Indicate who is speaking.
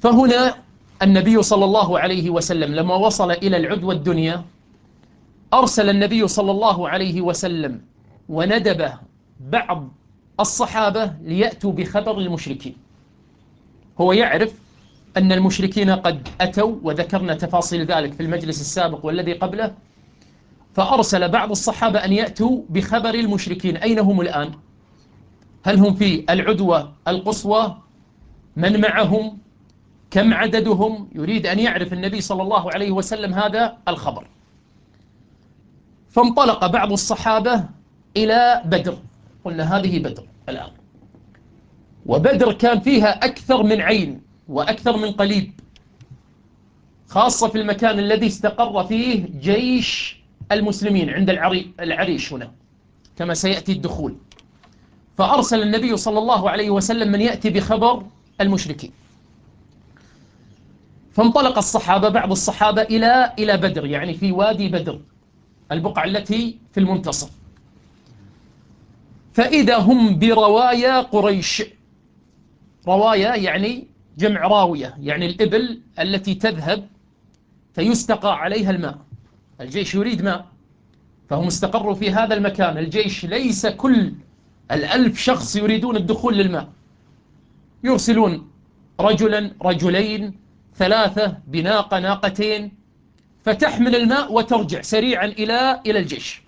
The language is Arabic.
Speaker 1: فهنا النبي صلى الله عليه وسلم لما وصل إلى العدوى الدنيا أرسل النبي صلى الله عليه وسلم وندب بعض الصحابة ليأتوا بخبر المشركين. هو يعرف أن المشركين قد أتوا، وذكرنا تفاصيل ذلك في المجلس السابق والذي قبله، فأرسل بعض الصحابة أن يأتوا بخبر المشركين. أين هم الآن؟ هل هم في العدوى القصوى؟ من معهم؟ كم عددهم؟ يريد أن يعرف النبي صلى الله عليه وسلم هذا الخبر. فانطلق بعض الصحابة إلى بدر. قلنا هذه بدر الآن، وبدر كان فيها أكثر من عين وأكثر من قليب، خاصة في المكان الذي استقر فيه جيش المسلمين عند العريش هنا كما سيأتي الدخول. فأرسل النبي صلى الله عليه وسلم من يأتي بخبر المشركين. فانطلق الصحابة، بعض الصحابة إلى بدر، يعني في وادي بدر، البقعة التي في المنتصف. فإذا هم بروايا قريش. روايا يعني جمع راوية، يعني الإبل التي تذهب فيستقى عليها الماء. الجيش يريد ماء، فهم استقروا في هذا المكان. الجيش ليس كل 1000 شخص يريدون الدخول للماء، يرسلون رجلا رجلين 3 بناقة ناقتين، فتحمل الماء وترجع سريعا إلى الجيش.